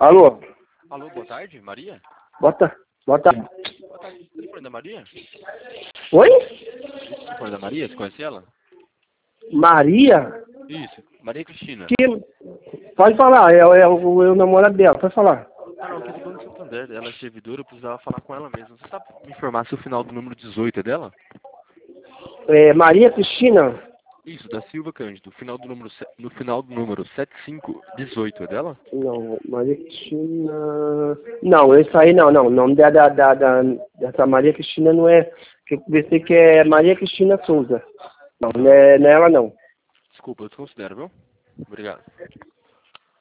Alô? Alô, boa tarde, Maria? Boa tarde. Boa tarde, telefone da Maria? Oi? Telefone da Maria, você conhece ela? Maria? Isso, Maria Cristina. Pode falar, é o namorado dela, pode falar. Ah não, aqui do Banco Santander, ela é servidora, eu precisava falar com ela mesmo. Você sabe me informar se o final do número 18 é dela? Maria Cristina? Isso, da Silva Cândido, no final do número 7518 é dela? Não, Maria Cristina... Não, isso aí não, o nome dessa Maria Cristina não é... Que eu pensei que é Maria Cristina Souza. Não é ela não. Desculpa, eu desconsidero, viu? Obrigado.